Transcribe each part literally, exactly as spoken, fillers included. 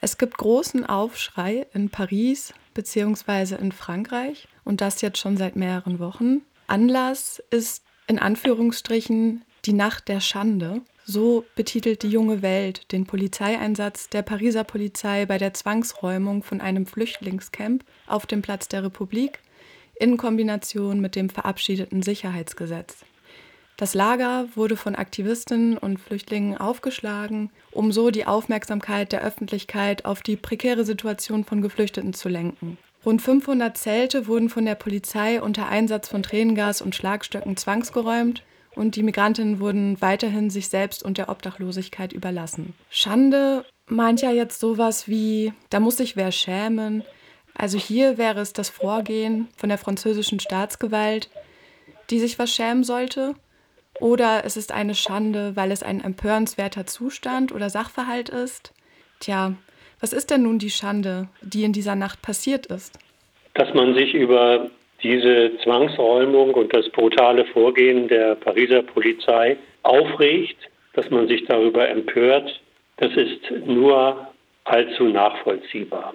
Es gibt großen Aufschrei in Paris bzw. in Frankreich und das jetzt schon seit mehreren Wochen. Anlass ist in Anführungsstrichen die Nacht der Schande. So betitelt die Junge Welt den Polizeieinsatz der Pariser Polizei bei der Zwangsräumung von einem Flüchtlingscamp auf dem Platz der Republik in Kombination mit dem verabschiedeten Sicherheitsgesetz. Das Lager wurde von Aktivistinnen und Flüchtlingen aufgeschlagen, um so die Aufmerksamkeit der Öffentlichkeit auf die prekäre Situation von Geflüchteten zu lenken. Rund fünfhundert Zelte wurden von der Polizei unter Einsatz von Tränengas und Schlagstöcken zwangsgeräumt und die Migrantinnen wurden weiterhin sich selbst und der Obdachlosigkeit überlassen. Schande meint ja jetzt sowas wie, da muss sich wer schämen. Also hier wäre es das Vorgehen von der französischen Staatsgewalt, die sich was schämen sollte. Oder es ist eine Schande, weil es ein empörenswerter Zustand oder Sachverhalt ist. Tja, was ist denn nun die Schande, die in dieser Nacht passiert ist? Dass man sich über diese Zwangsräumung und das brutale Vorgehen der Pariser Polizei aufregt, dass man sich darüber empört, das ist nur allzu nachvollziehbar.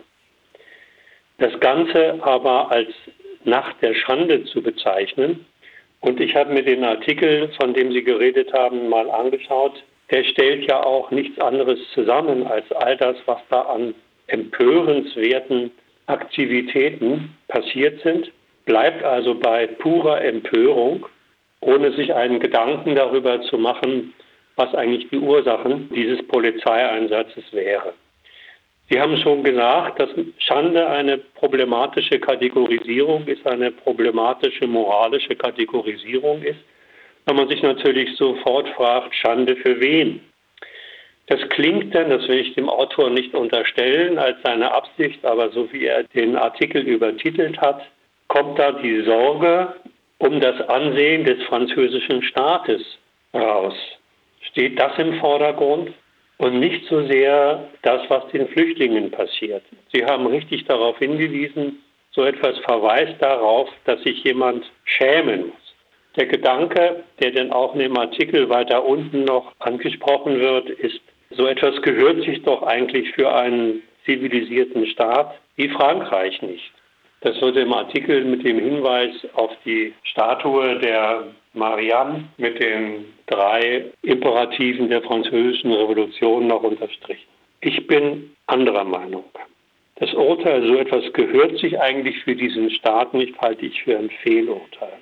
Das Ganze aber als Nacht der Schande zu bezeichnen, und ich habe mir den Artikel, von dem Sie geredet haben, mal angeschaut. Der stellt ja auch nichts anderes zusammen als all das, was da an empörenswerten Aktivitäten passiert sind. Bleibt also bei purer Empörung, ohne sich einen Gedanken darüber zu machen, was eigentlich die Ursachen dieses Polizeieinsatzes wäre. Sie haben schon gesagt, dass Schande eine problematische Kategorisierung ist, eine problematische moralische Kategorisierung ist, weil man sich natürlich sofort fragt, Schande für wen? Das klingt dann, das will ich dem Autor nicht unterstellen, als seine Absicht, aber so wie er den Artikel übertitelt hat, kommt da die Sorge um das Ansehen des französischen Staates raus. Steht das im Vordergrund? Und nicht so sehr das, was den Flüchtlingen passiert. Sie haben richtig darauf hingewiesen, so etwas verweist darauf, dass sich jemand schämen muss. Der Gedanke, der dann auch in dem Artikel weiter unten noch angesprochen wird, ist, so etwas gehört sich doch eigentlich für einen zivilisierten Staat wie Frankreich nicht. Das wird im Artikel mit dem Hinweis auf die Statue der Marianne mit den drei Imperativen der Französischen Revolution noch unterstrichen. Ich bin anderer Meinung. Das Urteil, so etwas gehört sich eigentlich für diesen Staat nicht, halte ich für ein Fehlurteil.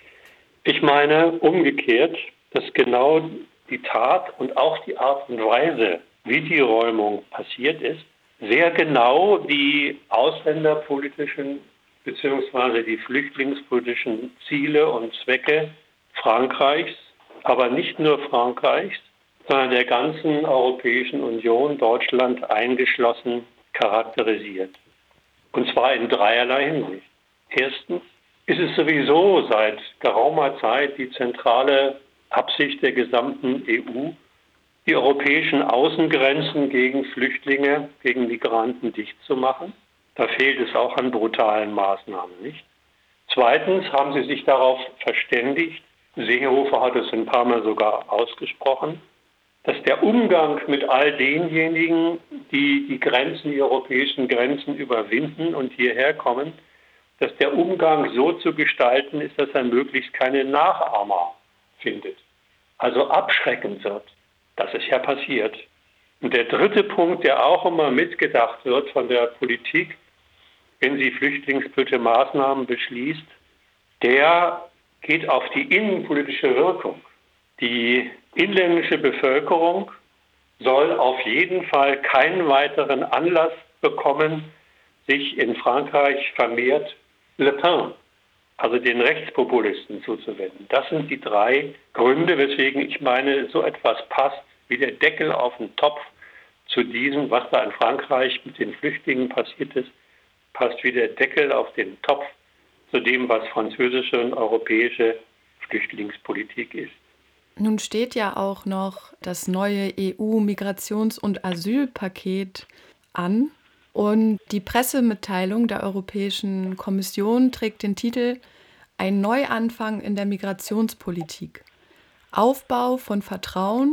Ich meine umgekehrt, dass genau die Tat und auch die Art und Weise, wie die Räumung passiert ist, sehr genau die ausländerpolitischen bzw. die flüchtlingspolitischen Ziele und Zwecke Frankreichs, aber nicht nur Frankreichs, sondern der ganzen Europäischen Union, Deutschland eingeschlossen, charakterisiert. Und zwar in dreierlei Hinsicht. Erstens ist es sowieso seit geraumer Zeit die zentrale Absicht der gesamten E U, die europäischen Außengrenzen gegen Flüchtlinge, gegen Migranten dicht zu machen. Da fehlt es auch an brutalen Maßnahmen nicht. Zweitens haben sie sich darauf verständigt, Seehofer hat es ein paar Mal sogar ausgesprochen, dass der Umgang mit all denjenigen, die die Grenzen, die europäischen Grenzen überwinden und hierher kommen, dass der Umgang so zu gestalten ist, dass er möglichst keine Nachahmer findet. Also abschreckend wird. Das ist ja passiert. Und der dritte Punkt, der auch immer mitgedacht wird von der Politik, wenn sie flüchtlingspolitische Maßnahmen beschließt, der geht auf die innenpolitische Wirkung. Die inländische Bevölkerung soll auf jeden Fall keinen weiteren Anlass bekommen, sich in Frankreich vermehrt Le Pen, also den Rechtspopulisten, zuzuwenden. Das sind die drei Gründe, weswegen ich meine, so etwas passt wie der Deckel auf den Topf zu diesem, was da in Frankreich mit den Flüchtlingen passiert ist, passt wie der Deckel auf den Topf zu dem, was französische und europäische Flüchtlingspolitik ist. Nun steht ja auch noch das neue E U-Migrations- und Asylpaket an. Und die Pressemitteilung der Europäischen Kommission trägt den Titel Ein Neuanfang in der Migrationspolitik. Aufbau von Vertrauen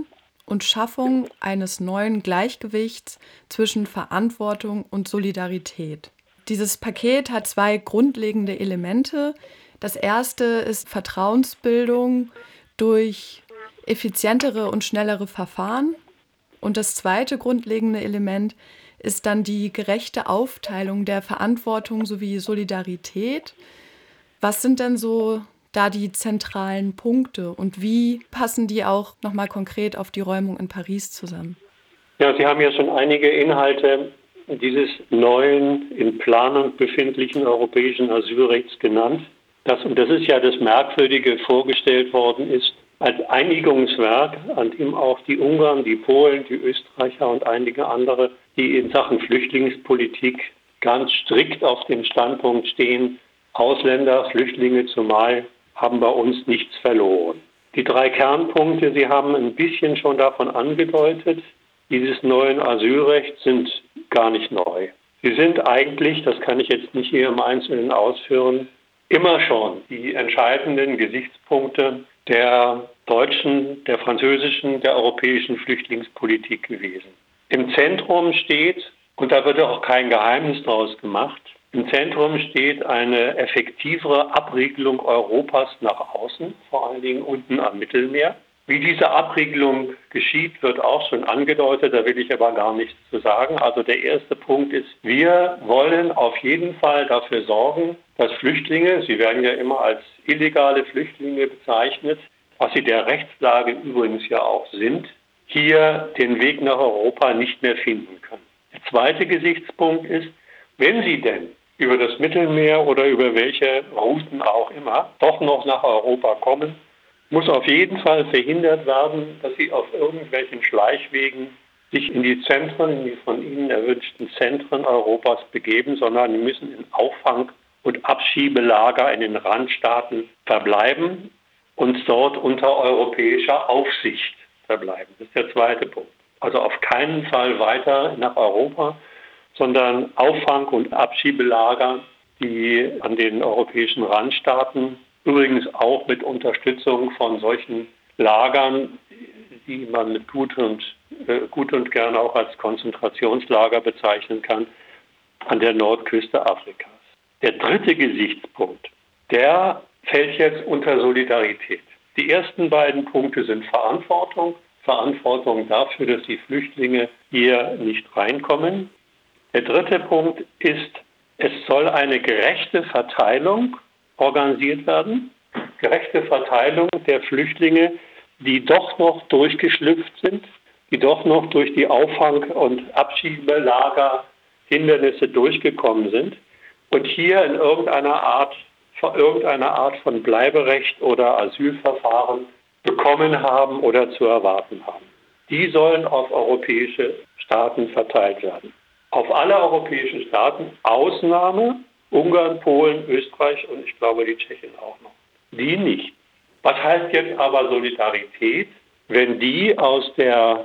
und Schaffung eines neuen Gleichgewichts zwischen Verantwortung und Solidarität. Dieses Paket hat zwei grundlegende Elemente. Das erste ist Vertrauensbildung durch effizientere und schnellere Verfahren. Und das zweite grundlegende Element ist dann die gerechte Aufteilung der Verantwortung sowie Solidarität. Was sind denn so da die zentralen Punkte und wie passen die auch nochmal konkret auf die Räumung in Paris zusammen? Ja, Sie haben ja schon einige Inhalte dieses neuen, in Planung befindlichen europäischen Asylrechts genannt. Das, und das ist ja das Merkwürdige, vorgestellt worden ist als Einigungswerk, an dem auch die Ungarn, die Polen, die Österreicher und einige andere, die in Sachen Flüchtlingspolitik ganz strikt auf dem Standpunkt stehen, Ausländer, Flüchtlinge zumal, haben bei uns nichts verloren. Die drei Kernpunkte, Sie haben ein bisschen schon davon angedeutet, dieses neuen Asylrechts sind gar nicht neu. Sie sind eigentlich, das kann ich jetzt nicht hier im Einzelnen ausführen, immer schon die entscheidenden Gesichtspunkte der deutschen, der französischen, der europäischen Flüchtlingspolitik gewesen. Im Zentrum steht, und da wird auch kein Geheimnis draus gemacht, im Zentrum steht eine effektivere Abriegelung Europas nach außen, vor allen Dingen unten am Mittelmeer. Wie diese Abriegelung geschieht, wird auch schon angedeutet, da will ich aber gar nichts zu sagen. Also der erste Punkt ist, wir wollen auf jeden Fall dafür sorgen, dass Flüchtlinge, sie werden ja immer als illegale Flüchtlinge bezeichnet, was sie der Rechtslage übrigens ja auch sind, hier den Weg nach Europa nicht mehr finden können. Der zweite Gesichtspunkt ist, wenn sie denn über das Mittelmeer oder über welche Routen auch immer doch noch nach Europa kommen, muss auf jeden Fall verhindert werden, dass sie auf irgendwelchen Schleichwegen sich in die Zentren, in die von ihnen erwünschten Zentren Europas begeben, sondern sie müssen in Auffang- und Abschiebelager in den Randstaaten verbleiben und dort unter europäischer Aufsicht verbleiben. Das ist der zweite Punkt. Also auf keinen Fall weiter nach Europa, sondern Auffang- und Abschiebelager, die an den europäischen Randstaaten, übrigens auch mit Unterstützung von solchen Lagern, die man mit gut und, äh, gut und gerne auch als Konzentrationslager bezeichnen kann, an der Nordküste Afrikas. Der dritte Gesichtspunkt, der fällt jetzt unter Solidarität. Die ersten beiden Punkte sind Verantwortung. Verantwortung dafür, dass die Flüchtlinge hier nicht reinkommen. Der dritte Punkt ist, es soll eine gerechte Verteilung organisiert werden. Gerechte Verteilung der Flüchtlinge, die doch noch durchgeschlüpft sind, die doch noch durch die Auffang- und Abschiebelager Hindernisse durchgekommen sind und hier in irgendeiner Art, irgendeiner Art von Bleiberecht oder Asylverfahren bekommen haben oder zu erwarten haben. Die sollen auf europäische Staaten verteilt werden. Auf alle europäischen Staaten, Ausnahme Ungarn, Polen, Österreich und ich glaube die Tschechen auch noch. Die nicht. Was heißt jetzt aber Solidarität, wenn die aus der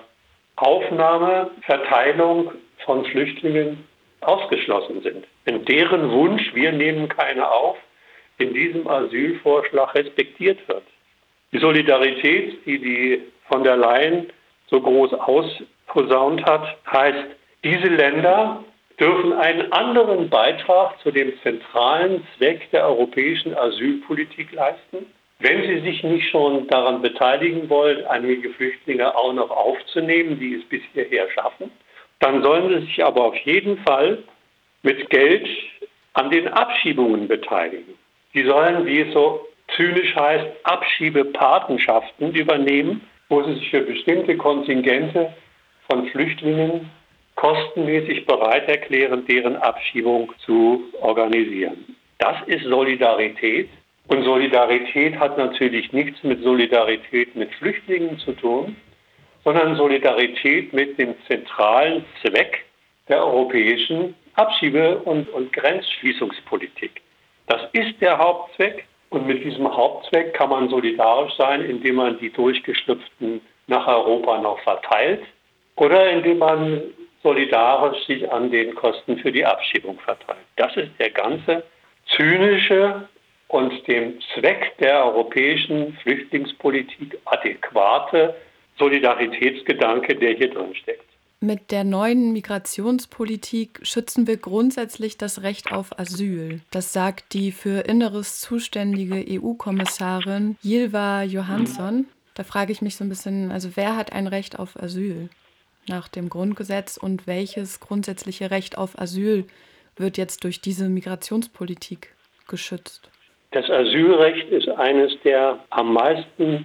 Aufnahme, Verteilung von Flüchtlingen ausgeschlossen sind? Wenn deren Wunsch, wir nehmen keine auf, in diesem Asylvorschlag respektiert wird? Die Solidarität, die die von der Leyen so groß ausposaunt hat, heißt, diese Länder dürfen einen anderen Beitrag zu dem zentralen Zweck der europäischen Asylpolitik leisten, wenn sie sich nicht schon daran beteiligen wollen, einige Flüchtlinge auch noch aufzunehmen, die es bis hierher schaffen, dann sollen sie sich aber auf jeden Fall mit Geld an den Abschiebungen beteiligen. Die sollen, wie es so zynisch heißt, Abschiebepatenschaften übernehmen, wo sie sich für bestimmte Kontingente von Flüchtlingen kostenmäßig bereit erklären, deren Abschiebung zu organisieren. Das ist Solidarität. Und Solidarität hat natürlich nichts mit Solidarität mit Flüchtlingen zu tun, sondern Solidarität mit dem zentralen Zweck der europäischen Abschiebe- und, und Grenzschließungspolitik. Das ist der Hauptzweck. Und mit diesem Hauptzweck kann man solidarisch sein, indem man die Durchgeschlüpften nach Europa noch verteilt oder indem man solidarisch sich an den Kosten für die Abschiebung verteilt. Das ist der ganze zynische und dem Zweck der europäischen Flüchtlingspolitik adäquate Solidaritätsgedanke, der hier drin steckt. Mit der neuen Migrationspolitik schützen wir grundsätzlich das Recht auf Asyl. Das sagt die für Inneres zuständige E U-Kommissarin Ylva Johansson. Da frage ich mich so ein bisschen, also wer hat ein Recht auf Asyl nach dem Grundgesetz und welches grundsätzliche Recht auf Asyl wird jetzt durch diese Migrationspolitik geschützt? Das Asylrecht ist eines der am meisten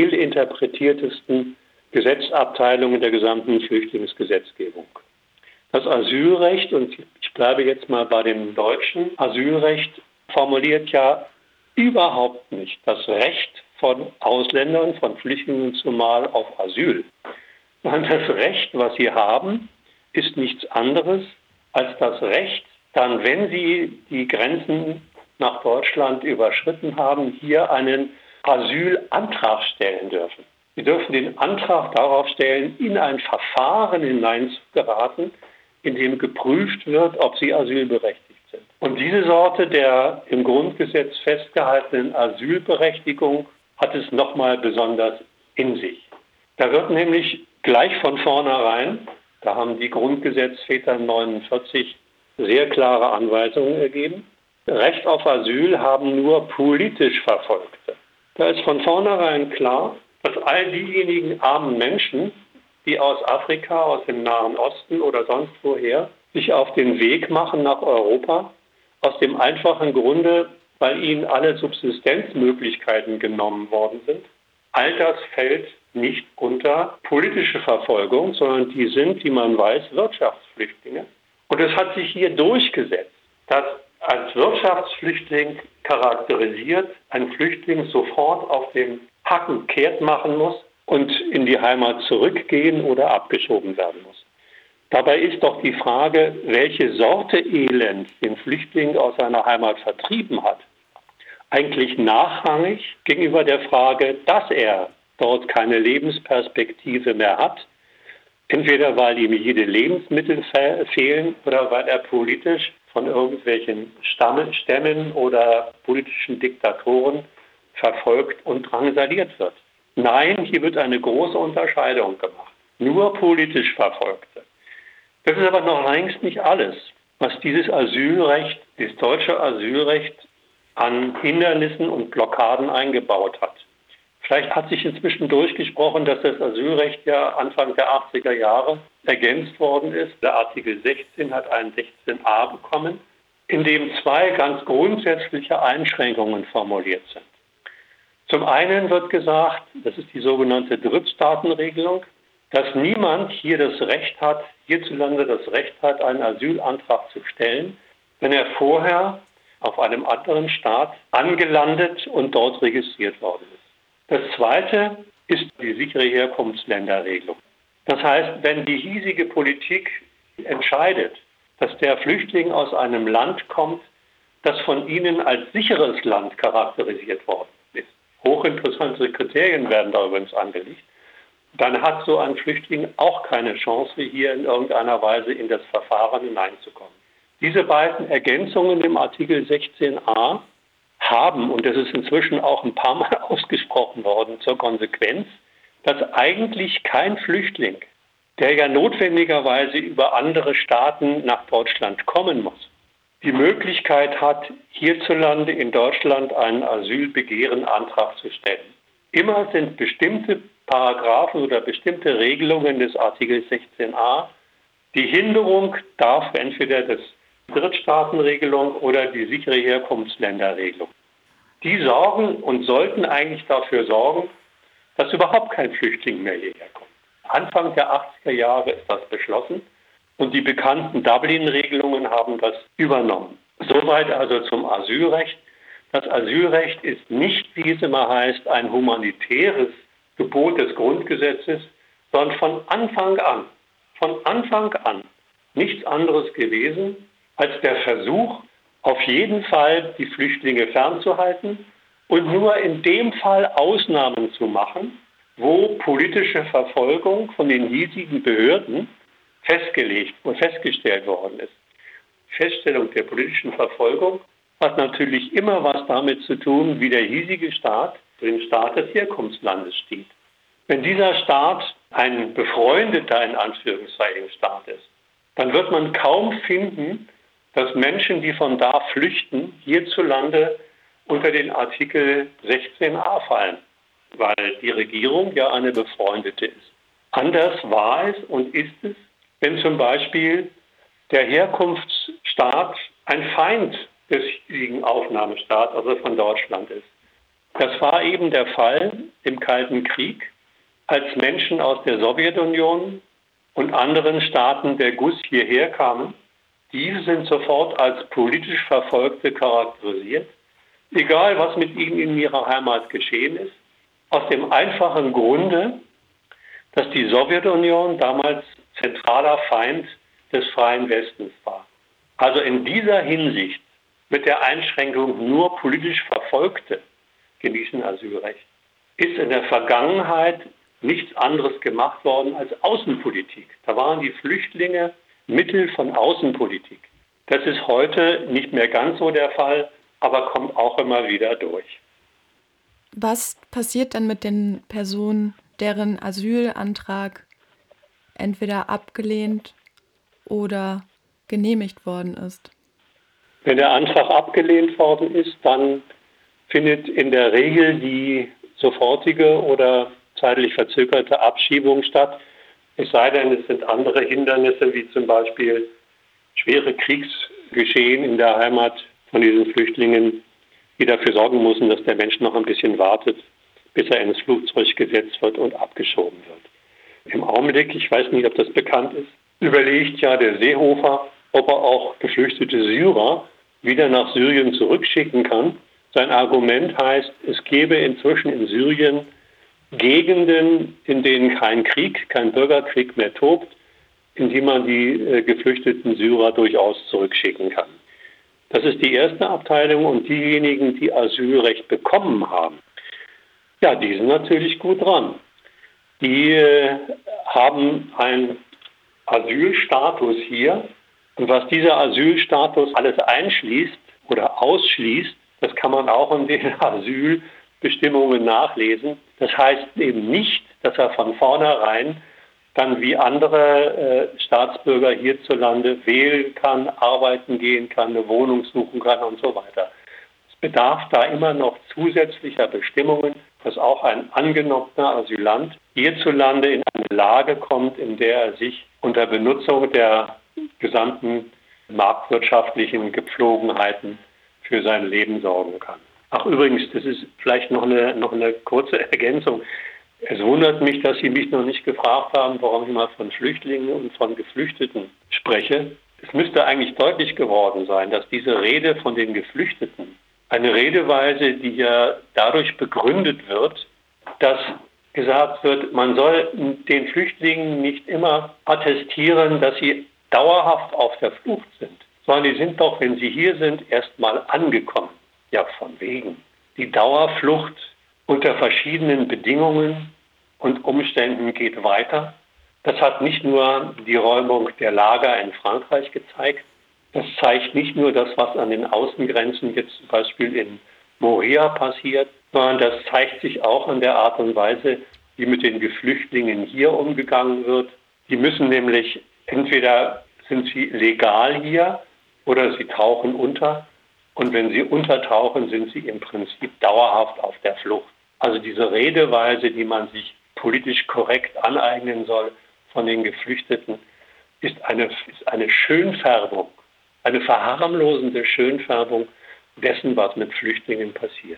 fehlinterpretiertesten Gesetzabteilungen der gesamten Flüchtlingsgesetzgebung. Das Asylrecht, und ich bleibe jetzt mal bei dem deutschen Asylrecht, formuliert ja überhaupt nicht das Recht von Ausländern, von Flüchtlingen zumal auf Asyl. Sondern das Recht, was sie haben, ist nichts anderes als das Recht, dann, wenn sie die Grenzen nach Deutschland überschritten haben, hier einen Asylantrag stellen dürfen. Sie dürfen den Antrag darauf stellen, in ein Verfahren hineinzugeraten, in dem geprüft wird, ob sie asylberechtigt sind. Und diese Sorte der im Grundgesetz festgehaltenen Asylberechtigung hat es nochmal besonders in sich. Da wird nämlich gleich von vornherein, da haben die Grundgesetzväter neunundvierzig sehr klare Anweisungen ergeben, Recht auf Asyl haben nur politisch Verfolgte. Da ist von vornherein klar, dass all diejenigen armen Menschen, die aus Afrika, aus dem Nahen Osten oder sonst woher sich auf den Weg machen nach Europa, aus dem einfachen Grunde, weil ihnen alle Subsistenzmöglichkeiten genommen worden sind. All das fällt nicht unter politische Verfolgung, sondern die sind, wie man weiß, Wirtschaftsflüchtlinge. Und es hat sich hier durchgesetzt, dass als Wirtschaftsflüchtling charakterisiert ein Flüchtling sofort auf dem Hacken kehrt machen muss und in die Heimat zurückgehen oder abgeschoben werden muss. Dabei ist doch die Frage, welche Sorte Elend den Flüchtling aus seiner Heimat vertrieben hat, eigentlich nachrangig gegenüber der Frage, dass er dort keine Lebensperspektive mehr hat, entweder weil ihm jede Lebensmittel fe- fehlen oder weil er politisch von irgendwelchen Stamm- Stämmen oder politischen Diktatoren verfolgt und drangsaliert wird. Nein, hier wird eine große Unterscheidung gemacht. Nur politisch Verfolgte. Das ist aber noch längst nicht alles, was dieses Asylrecht, das deutsche Asylrecht an Hindernissen und Blockaden eingebaut hat. Vielleicht hat sich inzwischen durchgesprochen, dass das Asylrecht ja Anfang der achtziger Jahre ergänzt worden ist. Der Artikel sechzehn hat einen sechzehn a bekommen, in dem zwei ganz grundsätzliche Einschränkungen formuliert sind. Zum einen wird gesagt, das ist die sogenannte Drittstaatenregelung, dass niemand hier das Recht hat, hierzulande das Recht hat, einen Asylantrag zu stellen, wenn er vorher auf einem anderen Staat angelandet und dort registriert worden ist. Das zweite ist die sichere Herkunftsländerregelung. Das heißt, wenn die hiesige Politik entscheidet, dass der Flüchtling aus einem Land kommt, das von ihnen als sicheres Land charakterisiert worden ist, hochinteressante Kriterien werden da übrigens angelegt, dann hat so ein Flüchtling auch keine Chance, hier in irgendeiner Weise in das Verfahren hineinzukommen. Diese beiden Ergänzungen im Artikel sechzehn a haben, und das ist inzwischen auch ein paar Mal ausgesprochen worden, zur Konsequenz, dass eigentlich kein Flüchtling, der ja notwendigerweise über andere Staaten nach Deutschland kommen muss, die Möglichkeit hat, hierzulande in Deutschland einen Asylbegehrenantrag zu stellen. Immer sind bestimmte Paragraphen oder bestimmte Regelungen des Artikels sechzehn a. Die Hinderung darf entweder das Drittstaatenregelung oder die sichere Herkunftsländerregelung. Die sorgen und sollten eigentlich dafür sorgen, dass überhaupt kein Flüchtling mehr hierher kommt. Anfang der achtziger Jahre ist das beschlossen und die bekannten Dublin-Regelungen haben das übernommen. Soweit also zum Asylrecht. Das Asylrecht ist nicht, wie es immer heißt, ein humanitäres Gebot des Grundgesetzes, sondern von Anfang an, von Anfang an nichts anderes gewesen als der Versuch, auf jeden Fall die Flüchtlinge fernzuhalten und nur in dem Fall Ausnahmen zu machen, wo politische Verfolgung von den hiesigen Behörden festgelegt und festgestellt worden ist. Feststellung der politischen Verfolgung hat natürlich immer was damit zu tun, wie der hiesige Staat für den Staat des Herkunftslandes steht. Wenn dieser Staat ein befreundeter, in Anführungszeichen, Staat ist, dann wird man kaum finden, dass Menschen, die von da flüchten, hierzulande unter den Artikel sechzehn a fallen, weil die Regierung ja eine befreundete ist. Anders war es und ist es, wenn zum Beispiel der Herkunftsstaat ein Feind des hiesigen Aufnahmestaats, also von Deutschland ist. Das war eben der Fall im Kalten Krieg, als Menschen aus der Sowjetunion und anderen Staaten der G U S hierher kamen. Diese sind sofort als politisch Verfolgte charakterisiert, egal was mit ihnen in ihrer Heimat geschehen ist, aus dem einfachen Grunde, dass die Sowjetunion damals zentraler Feind des freien Westens war. Also in dieser Hinsicht mit der Einschränkung nur politisch Verfolgte genießen Asylrecht, ist in der Vergangenheit nichts anderes gemacht worden als Außenpolitik. Da waren die Flüchtlinge Mittel von Außenpolitik. Das ist heute nicht mehr ganz so der Fall, aber kommt auch immer wieder durch. Was passiert dann mit den Personen, deren Asylantrag entweder abgelehnt oder genehmigt worden ist? Wenn der Antrag abgelehnt worden ist, dann findet in der Regel die sofortige oder zeitlich verzögerte Abschiebung statt. Es sei denn, es sind andere Hindernisse, wie zum Beispiel schwere Kriegsgeschehen in der Heimat von diesen Flüchtlingen, die dafür sorgen müssen, dass der Mensch noch ein bisschen wartet, bis er ins Flugzeug gesetzt wird und abgeschoben wird. Im Augenblick, ich weiß nicht, ob das bekannt ist, überlegt ja der Seehofer, ob er auch geflüchtete Syrer wieder nach Syrien zurückschicken kann. Sein Argument heißt, es gäbe inzwischen in Syrien Gegenden, in denen kein Krieg, kein Bürgerkrieg mehr tobt, in die man die äh, geflüchteten Syrer durchaus zurückschicken kann. Das ist die erste Abteilung und diejenigen, die Asylrecht bekommen haben, ja, die sind natürlich gut dran. Die äh, haben einen Asylstatus hier und was dieser Asylstatus alles einschließt oder ausschließt, das kann man auch in den Asylbestimmungen nachlesen. Das heißt eben nicht, dass er von vornherein dann wie andere äh, Staatsbürger hierzulande wählen kann, arbeiten gehen kann, eine Wohnung suchen kann und so weiter. Es bedarf da immer noch zusätzlicher Bestimmungen, dass auch ein angenommener Asylant hierzulande in eine Lage kommt, in der er sich unter Benutzung der gesamten marktwirtschaftlichen Gepflogenheiten für sein Leben sorgen kann. Ach übrigens, das ist vielleicht noch eine, noch eine kurze Ergänzung. Es wundert mich, dass Sie mich noch nicht gefragt haben, warum ich mal von Flüchtlingen und von Geflüchteten spreche. Es müsste eigentlich deutlich geworden sein, dass diese Rede von den Geflüchteten eine Redeweise, die ja dadurch begründet wird, dass gesagt wird, man soll den Flüchtlingen nicht immer attestieren, dass sie dauerhaft auf der Flucht sind, sondern die sind doch, wenn sie hier sind, erstmal angekommen. Ja, von wegen. Die Dauerflucht unter verschiedenen Bedingungen und Umständen geht weiter. Das hat nicht nur die Räumung der Lager in Frankreich gezeigt. Das zeigt nicht nur das, was an den Außengrenzen jetzt zum Beispiel in Moria passiert, sondern das zeigt sich auch an der Art und Weise, wie mit den Geflüchtlingen hier umgegangen wird. Die müssen nämlich, entweder sind sie legal hier oder sie tauchen unter. Und wenn sie untertauchen, sind sie im Prinzip dauerhaft auf der Flucht. Also diese Redeweise, die man sich politisch korrekt aneignen soll von den Geflüchteten, ist eine, ist eine Schönfärbung, eine verharmlosende Schönfärbung dessen, was mit Flüchtlingen passiert.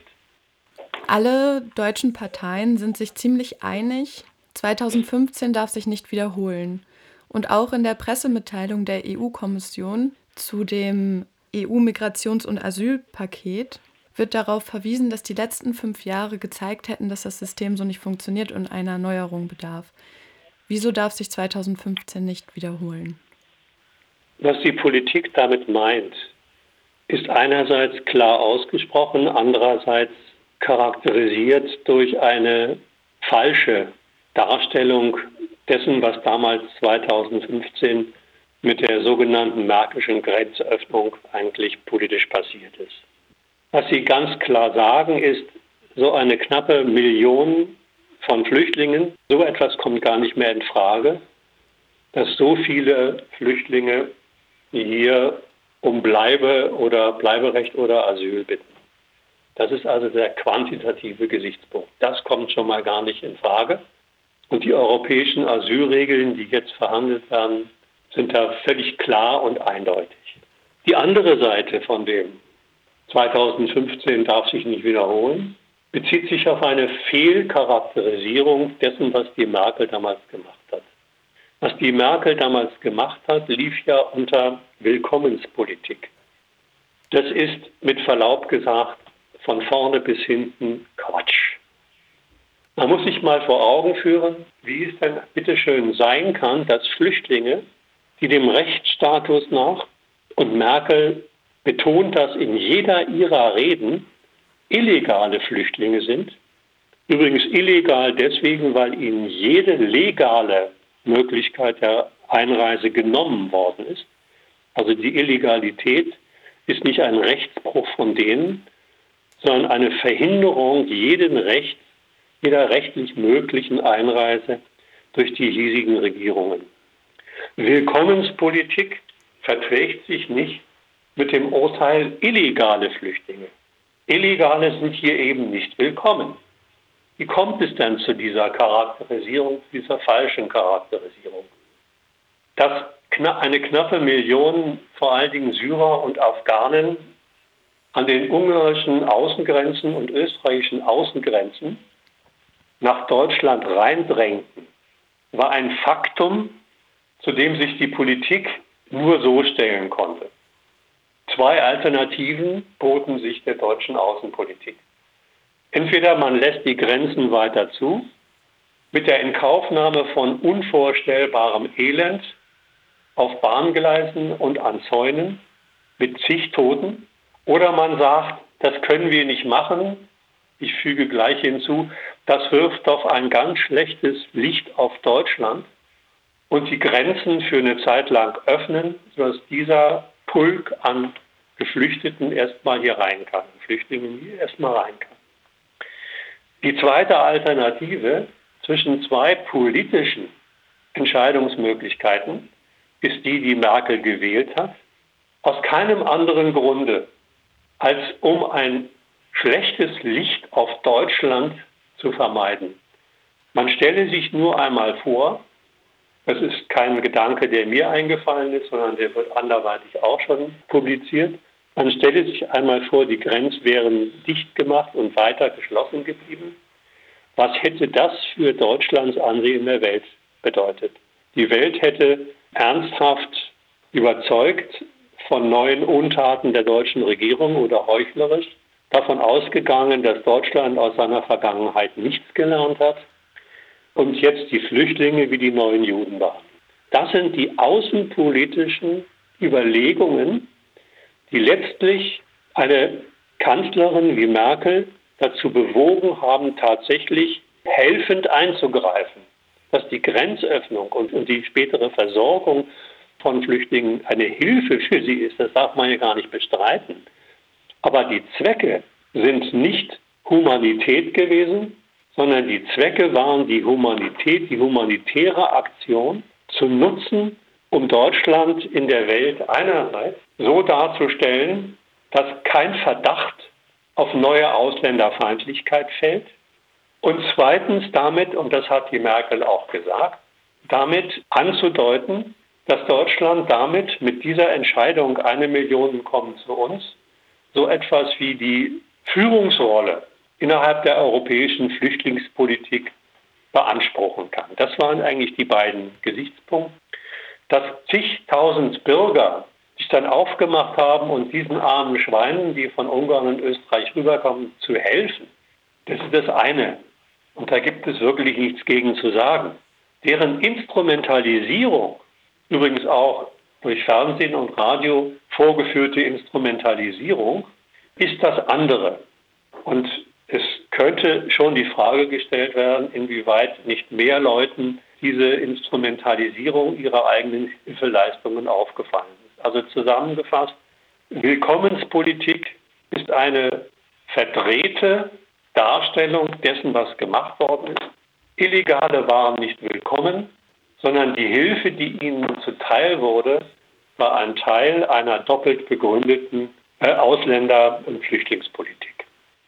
Alle deutschen Parteien sind sich ziemlich einig, zweitausendfünfzehn darf sich nicht wiederholen. Und auch in der Pressemitteilung der E U-Kommission zu dem E U-Migrations- und Asylpaket wird darauf verwiesen, dass die letzten fünf Jahre gezeigt hätten, dass das System so nicht funktioniert und einer Erneuerung bedarf. Wieso darf sich zweitausendfünfzehn nicht wiederholen? Was die Politik damit meint, ist einerseits klar ausgesprochen, andererseits charakterisiert durch eine falsche Darstellung dessen, was damals zweitausendfünfzehn mit der sogenannten Märkischen Grenzöffnung eigentlich politisch passiert ist. Was sie ganz klar sagen ist, so eine knappe Million von Flüchtlingen. So etwas kommt gar nicht mehr in Frage, dass so viele Flüchtlinge hier um Bleibe oder Bleiberecht oder Asyl bitten. Das ist also der quantitative Gesichtspunkt. Das kommt schon mal gar nicht in Frage. Und die europäischen Asylregeln, die jetzt verhandelt werden, sind da völlig klar und eindeutig. Die andere Seite von dem zweitausendfünfzehn darf sich nicht wiederholen, bezieht sich auf eine Fehlcharakterisierung dessen, was die Merkel damals gemacht hat. Was die Merkel damals gemacht hat, lief ja unter Willkommenspolitik. Das ist mit Verlaub gesagt von vorne bis hinten Quatsch. Man muss sich mal vor Augen führen, wie es denn bitteschön sein kann, dass Flüchtlinge, die dem Rechtsstatus nach, und Merkel betont das in jeder ihrer Reden, illegale Flüchtlinge sind. Übrigens illegal deswegen, weil ihnen jede legale Möglichkeit der Einreise genommen worden ist. Also die Illegalität ist nicht ein Rechtsbruch von denen, sondern eine Verhinderung jeden Rechts, jeder rechtlich möglichen Einreise durch die hiesigen Regierungen. Willkommenspolitik verträgt sich nicht mit dem Urteil illegale Flüchtlinge. Illegale sind hier eben nicht willkommen. Wie kommt es denn zu dieser Charakterisierung, dieser falschen Charakterisierung? Dass eine knappe Million, vor allen Dingen Syrer und Afghanen, an den ungarischen Außengrenzen und österreichischen Außengrenzen nach Deutschland reindrängten, war ein Faktum, zu dem sich die Politik nur so stellen konnte. Zwei Alternativen boten sich der deutschen Außenpolitik. Entweder man lässt die Grenzen weiter zu, mit der Inkaufnahme von unvorstellbarem Elend auf Bahngleisen und an Zäunen mit zig Toten, oder man sagt, das können wir nicht machen. Ich füge gleich hinzu, das wirft doch ein ganz schlechtes Licht auf Deutschland und die Grenzen für eine Zeit lang öffnen, sodass dieser Pulk an Geflüchteten erstmal hier rein kann, Flüchtlingen hier erstmal rein kann. Die zweite Alternative zwischen zwei politischen Entscheidungsmöglichkeiten ist die, die Merkel gewählt hat, aus keinem anderen Grunde, als um ein schlechtes Licht auf Deutschland zu vermeiden. Man stelle sich nur einmal vor, das ist kein Gedanke, der mir eingefallen ist, sondern der wird anderweitig auch schon publiziert. Man stelle sich einmal vor, die Grenzen wären dicht gemacht und weiter geschlossen geblieben. Was hätte das für Deutschlands Ansehen in der Welt bedeutet? Die Welt hätte ernsthaft überzeugt von neuen Untaten der deutschen Regierung oder heuchlerisch davon ausgegangen, dass Deutschland aus seiner Vergangenheit nichts gelernt hat und jetzt die Flüchtlinge wie die neuen Juden waren. Das sind die außenpolitischen Überlegungen, die letztlich eine Kanzlerin wie Merkel dazu bewogen haben, tatsächlich helfend einzugreifen, dass die Grenzöffnung und, und die spätere Versorgung von Flüchtlingen eine Hilfe für sie ist. Das darf man ja gar nicht bestreiten. Aber die Zwecke sind nicht Humanität gewesen, sondern die Zwecke waren die Humanität, die humanitäre Aktion zu nutzen, um Deutschland in der Welt einerseits so darzustellen, dass kein Verdacht auf neue Ausländerfeindlichkeit fällt und zweitens damit, und das hat die Merkel auch gesagt, damit anzudeuten, dass Deutschland damit mit dieser Entscheidung, eine Million kommen zu uns, so etwas wie die Führungsrolle innerhalb der europäischen Flüchtlingspolitik beanspruchen kann. Das waren eigentlich die beiden Gesichtspunkte. Dass zigtausend Bürger sich dann aufgemacht haben und diesen armen Schweinen, die von Ungarn und Österreich rüberkommen, zu helfen, das ist das eine. Und da gibt es wirklich nichts gegen zu sagen. Deren Instrumentalisierung, übrigens auch durch Fernsehen und Radio vorgeführte Instrumentalisierung, ist das andere. Und es könnte schon die Frage gestellt werden, inwieweit nicht mehr Leuten diese Instrumentalisierung ihrer eigenen Hilfeleistungen aufgefallen ist. Also zusammengefasst, Willkommenspolitik ist eine verdrehte Darstellung dessen, was gemacht worden ist. Illegale waren nicht willkommen, sondern die Hilfe, die ihnen zuteil wurde, war ein Teil einer doppelt begründeten äh, Ausländer- und Flüchtlingspolitik.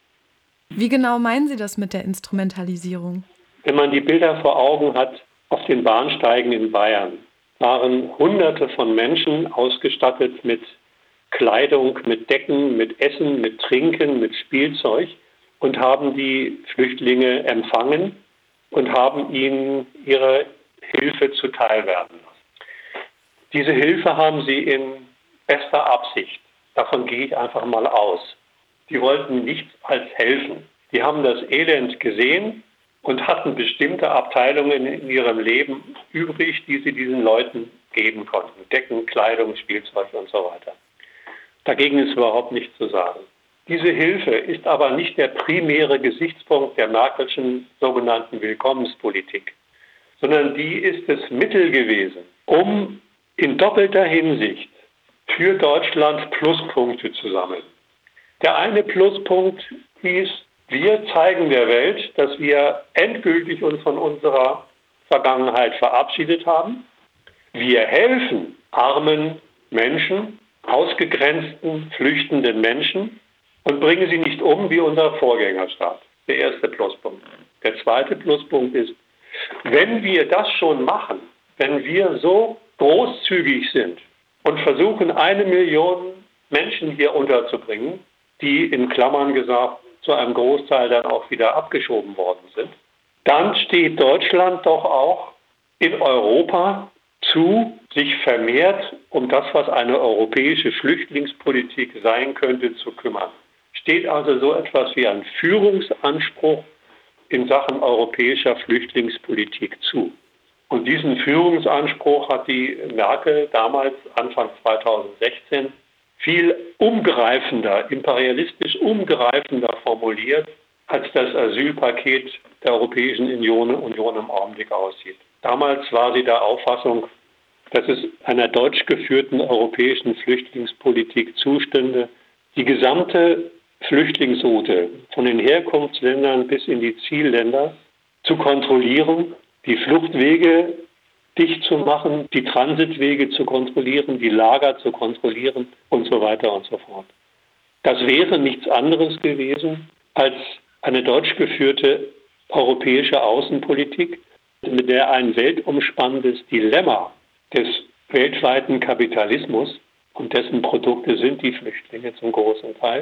Wie genau meinen Sie das mit der Instrumentalisierung? Wenn man die Bilder vor Augen hat, auf den Bahnsteigen in Bayern waren Hunderte von Menschen ausgestattet mit Kleidung, mit Decken, mit Essen, mit Trinken, mit Spielzeug und haben die Flüchtlinge empfangen und haben ihnen ihre Hilfe zuteil werden lassen. Diese Hilfe haben sie in bester Absicht, davon gehe ich einfach mal aus. Die wollten nichts als helfen. Die haben das Elend gesehen und hatten bestimmte Abteilungen in ihrem Leben übrig, die sie diesen Leuten geben konnten. Decken, Kleidung, Spielzeug und so weiter. Dagegen ist überhaupt nichts zu sagen. Diese Hilfe ist aber nicht der primäre Gesichtspunkt der Merkelschen sogenannten Willkommenspolitik, sondern die ist das Mittel gewesen, um in doppelter Hinsicht für Deutschland Pluspunkte zu sammeln. Der eine Pluspunkt hieß, wir zeigen der Welt, dass wir endgültig uns von unserer Vergangenheit verabschiedet haben. Wir helfen armen Menschen, ausgegrenzten, flüchtenden Menschen und bringen sie nicht um wie unser Vorgängerstaat. Der erste Pluspunkt. Der zweite Pluspunkt ist, wenn wir das schon machen, wenn wir so großzügig sind und versuchen, eine Million Menschen hier unterzubringen, die in Klammern gesagt zu einem Großteil dann auch wieder abgeschoben worden sind, dann steht Deutschland doch auch in Europa zu, sich vermehrt um das, was eine europäische Flüchtlingspolitik sein könnte, zu kümmern. Steht also so etwas wie ein Führungsanspruch in Sachen europäischer Flüchtlingspolitik zu. Und diesen Führungsanspruch hat die Merkel damals, Anfang zweitausendsechzehn, viel umgreifender, imperialistisch umgreifender formuliert, als das Asylpaket der Europäischen Union, Union im Augenblick aussieht. Damals war sie der Auffassung, dass es einer deutsch geführten europäischen Flüchtlingspolitik zustünde, die gesamte Flüchtlingsroute von den Herkunftsländern bis in die Zielländer zu kontrollieren, die Fluchtwege dicht zu machen, die Transitwege zu kontrollieren, die Lager zu kontrollieren und so weiter und so fort. Das wäre nichts anderes gewesen als eine deutsch geführte europäische Außenpolitik, mit der ein weltumspannendes Dilemma des weltweiten Kapitalismus, und dessen Produkte sind die Flüchtlinge zum großen Teil,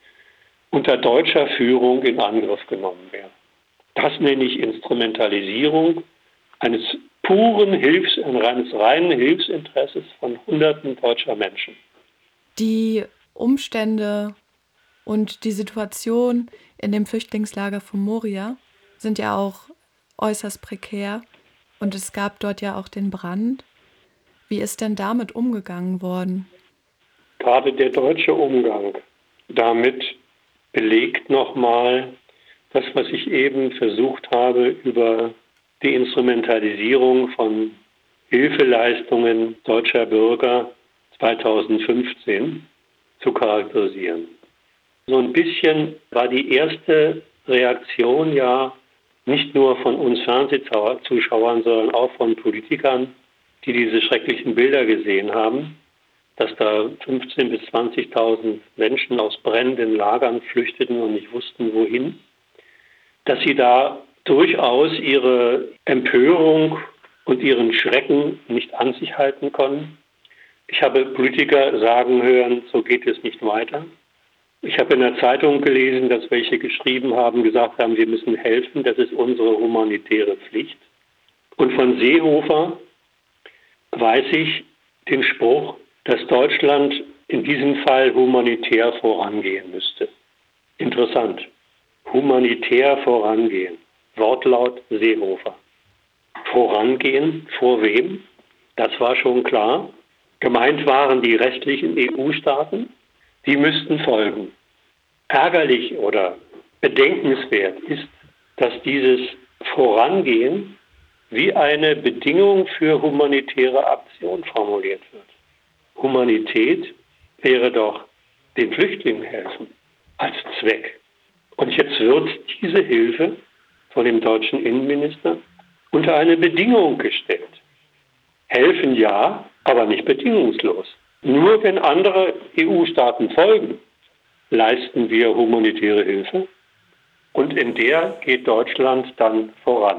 unter deutscher Führung in Angriff genommen wäre. Das nenne ich Instrumentalisierung eines puren Hilfs, eines reinen Hilfsinteresses von Hunderten deutscher Menschen. Die Umstände und die Situation in dem Flüchtlingslager von Moria sind ja auch äußerst prekär und es gab dort ja auch den Brand. Wie ist denn damit umgegangen worden? Gerade der deutsche Umgang damit belegt nochmal das, was ich eben versucht habe, über die Instrumentalisierung von Hilfeleistungen deutscher Bürger zweitausendfünfzehn zu charakterisieren. So ein bisschen war die erste Reaktion ja nicht nur von uns Fernsehzuschauern, sondern auch von Politikern, die diese schrecklichen Bilder gesehen haben, dass da fünfzehntausend bis zwanzigtausend Menschen aus brennenden Lagern flüchteten und nicht wussten, wohin, dass sie da durchaus ihre Empörung und ihren Schrecken nicht an sich halten konnten. Ich habe Politiker sagen hören, so geht es nicht weiter. Ich habe in der Zeitung gelesen, dass welche geschrieben haben, gesagt haben, wir müssen helfen, das ist unsere humanitäre Pflicht. Und von Seehofer weiß ich den Spruch, dass Deutschland in diesem Fall humanitär vorangehen müsste. Interessant. Humanitär vorangehen. Wortlaut Seehofer. Vorangehen, vor wem? Das war schon klar. Gemeint waren die restlichen E U-Staaten, die müssten folgen. Ärgerlich oder bedenkenswert ist, dass dieses Vorangehen wie eine Bedingung für humanitäre Aktion formuliert wird. Humanität wäre doch den Flüchtlingen helfen als Zweck. Und jetzt wird diese Hilfe von dem deutschen Innenminister unter eine Bedingung gestellt. Helfen ja, aber nicht bedingungslos. Nur wenn andere E U-Staaten folgen, leisten wir humanitäre Hilfe und in der geht Deutschland dann voran.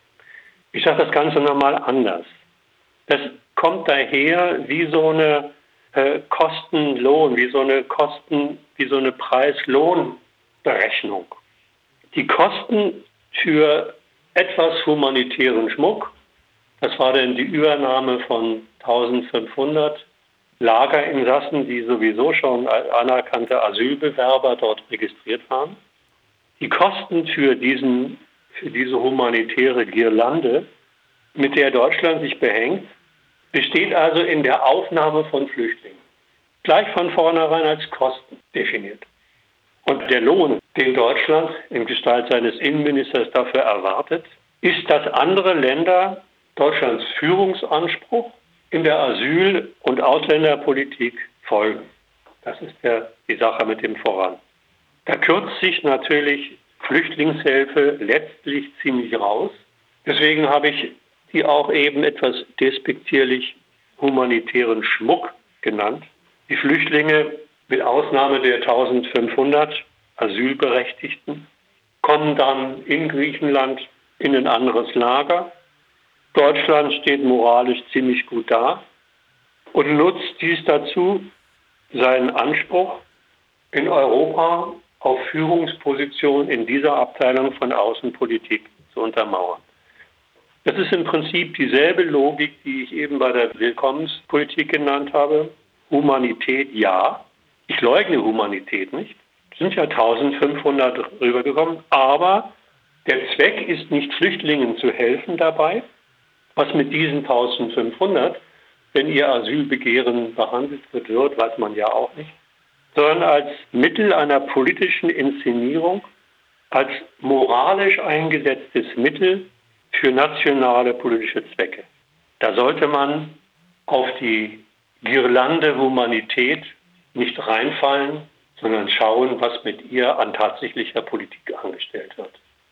Ich sage das Ganze nochmal anders. Das kommt daher wie so eine äh, Kosten-Lohn, wie so eine Kosten, wie so eine Preis-Lohn-Berechnung. Die Kosten für etwas humanitären Schmuck, das war denn die Übernahme von eintausendfünfhundert Lagerinsassen, die sowieso schon als anerkannte Asylbewerber dort registriert waren. Die Kosten für, diesen, für diese humanitäre Girlande, mit der Deutschland sich behängt, besteht also in der Aufnahme von Flüchtlingen. Gleich von vornherein als Kosten definiert. Und der Lohn, den Deutschland in Gestalt seines Innenministers dafür erwartet, ist, dass andere Länder Deutschlands Führungsanspruch in der Asyl- und Ausländerpolitik folgen. Das ist der, die Sache mit dem Voran. Da kürzt sich natürlich Flüchtlingshilfe letztlich ziemlich raus. Deswegen habe ich die auch eben etwas despektierlich humanitären Schmuck genannt. Die Flüchtlinge, mit Ausnahme der eintausendfünfhundert Asylberechtigten, kommen dann in Griechenland in ein anderes Lager. Deutschland steht moralisch ziemlich gut da und nutzt dies dazu, seinen Anspruch in Europa auf Führungsposition in dieser Abteilung von Außenpolitik zu untermauern. Das ist im Prinzip dieselbe Logik, die ich eben bei der Willkommenspolitik genannt habe. Humanität ja. Ich leugne Humanität nicht. Es sind ja eintausendfünfhundert rübergekommen, aber der Zweck ist nicht, Flüchtlingen zu helfen dabei, was mit diesen eintausendfünfhundert, wenn ihr Asylbegehren behandelt wird, wird, weiß man ja auch nicht, sondern als Mittel einer politischen Inszenierung, als moralisch eingesetztes Mittel für nationale politische Zwecke. Da sollte man auf die Girlande Humanität nicht reinfallen, sondern schauen, was mit ihr an tatsächlicher Politik angestellt wird.